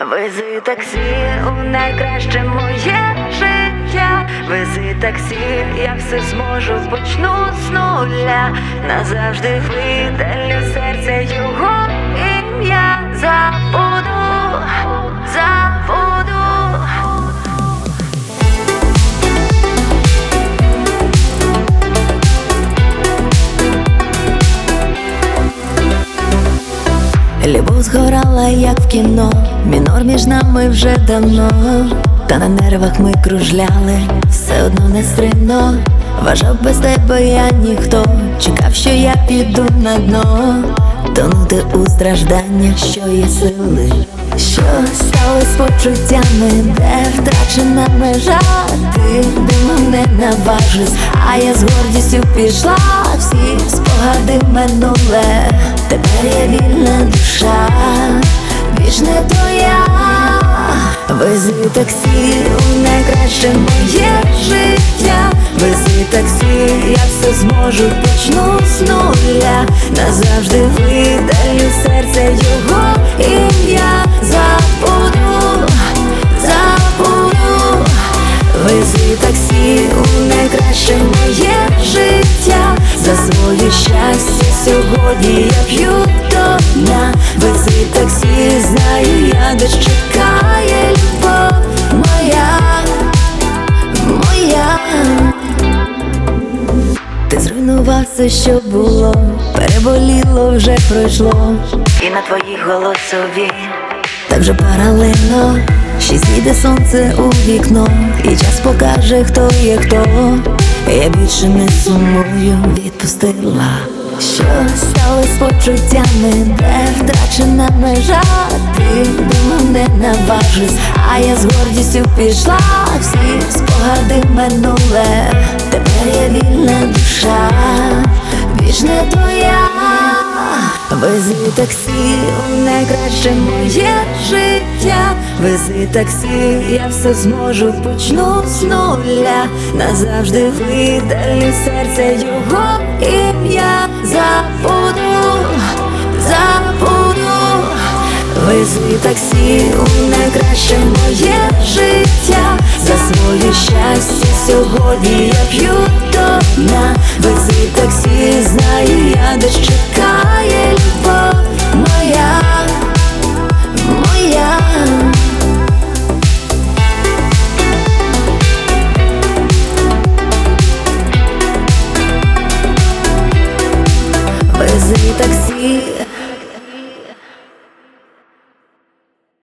Вези таксі у найкраще моє життя. Вези таксі, я все зможу, почну з нуля. Назавжди видалю серця його ім'я. Забуду, забуду. Любов згорала, як в кіно, мінор між нами вже давно. Та на нервах ми кружляли, все одно нестримно. Вважав, без тебе я ніхто, чекав, що я піду на дно. Тонути у стражданнях, що є сили. Що стало з почуттями, де втрачена межа? Ти димом не наважиш, а я з гордістю пішла. Всі спогади минуле, тепер я вільна душа, більш не твоя. Вези таксі у найкраще моє життя. Вези таксі, я все зможу, почну з нуля. Назавжди видалю серця його ім'я. Забуду, забуду. Вези таксі у найкраще моє життя. За своє щастя сьогодні я п'ю до дня. Вези таксі, знаю я, де чекає любов моя, моя. Ти зруйнував все, що було, переболіло, вже пройшло. І на твої голосові Так вже паралельно, ще зійде сонце у вікно, і час покаже, хто є хто. Я більше не сумую, відпустила. Що стало з почуттями, де втрачена межа? Ти думав, не наважиш, а я з гордістю пішла. Всі спогади минуле, тепер я вільна душа, більш не твоя. Вези таксі у найкраще моє життя. Вези таксі, я все зможу, почну з нуля. Назавжди видалю серця його ім'я. Забуду, забуду. Вези таксі у найкраще моє життя. За своє щастя сьогодні я п'ю до дна. Вези таксі, знаю я, де чекає любов.